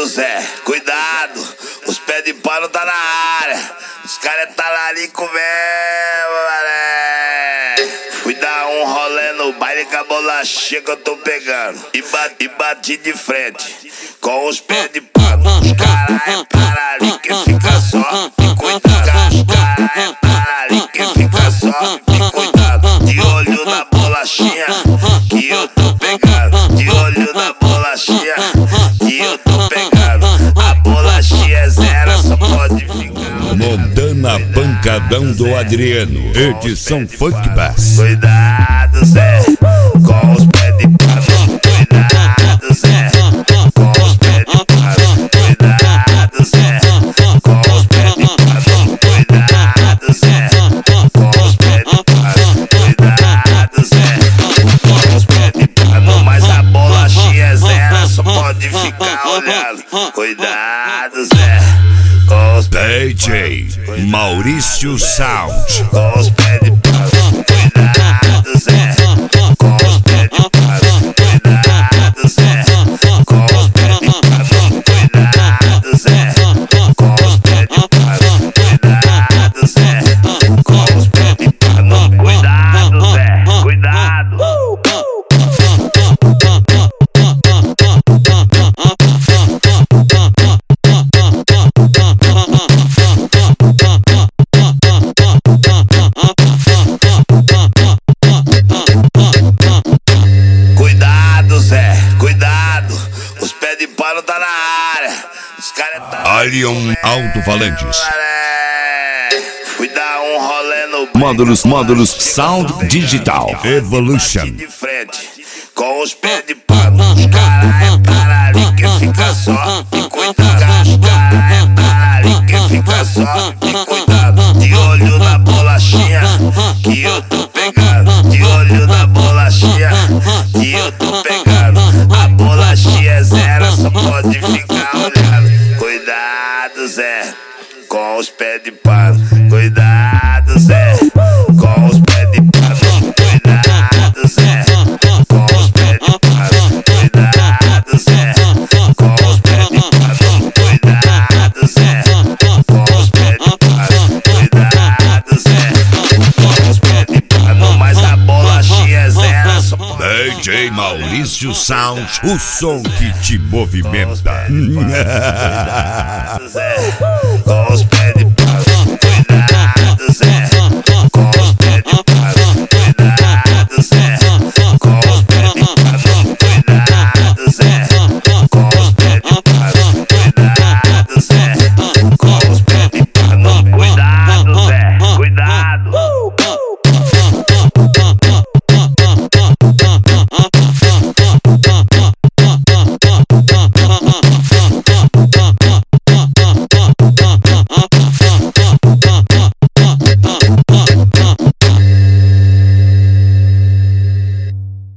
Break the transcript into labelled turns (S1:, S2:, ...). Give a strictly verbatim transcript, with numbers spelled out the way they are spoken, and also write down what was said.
S1: Cuidado, Zé, cuidado. Os pés de pano tá na área. Os caras tá lá ali com mesmo, mané. Fui dar um rolê no baile com a bolachinha que eu tô pegando. E bati, e bati de frente com os pés de pano. Os caras é para ali que fica só. E cuidado, os caras é para ali que fica só. E cuidado, de olho na bolachinha que eu tô pegando. De olho na bolachinha que eu tô pegando. A bolachinha é zero, só pode ficar.
S2: Montana Pancadão do Adriano, edição Funk Bass.
S1: Cuidado, Zé, com os pés de pano. Cuidado, Zé, com os pés de pano. Cuidado, Zé, com os pés de pano. Cuidado, Zé, com os pés de pano. Cuidado, Zé, com os pés de pano. Mas a bolachinha é zero, só pode ficar olhando. Cuidado, Zé, com os
S2: D J Maurício Sound.
S1: com os pés de pano. Cuidado, Zé, com os pés de pano. Cuidado, Zé, com os pés de pano. Cuidado, Zé, com os pés de pano. Cuidado, Zé, com os pés de pano. Cuidado, Zé, cuidado. Cuidado, Zé, cuidado. Os pés de pano tá na área. Os caras tá.
S2: Alion Alto-Falantes.
S1: Fui dar um rolê no
S3: Módulos, módulos, Sound Digital.
S2: Evolution.
S1: de frente com os pés de pano. Os caras é para ali que fica só. E cuidado, os caras é para ali que fica só. E cuidado, de olho na bolachinha que eu tô pegando. De olho na bolachinha que eu tô pegando. A bolachinha é zero, só pode ficar olhando. Cuidado, Zé, com os pés de pano. Cuidado, Zé, com os pés de pano. Cuidado, Zé, com os pés de pano. Cuidado, Zé, com os pés de pano. Cuidado, Zé, com os pés de pano. Cuidado, Zé, com os pés de pano. Mas a bolachinha é zero, só pode.
S2: D J Maurício Sound, o som que te movimenta.
S1: Cuidado, Zé, com os pés de pano. Cuidado, Zé, com os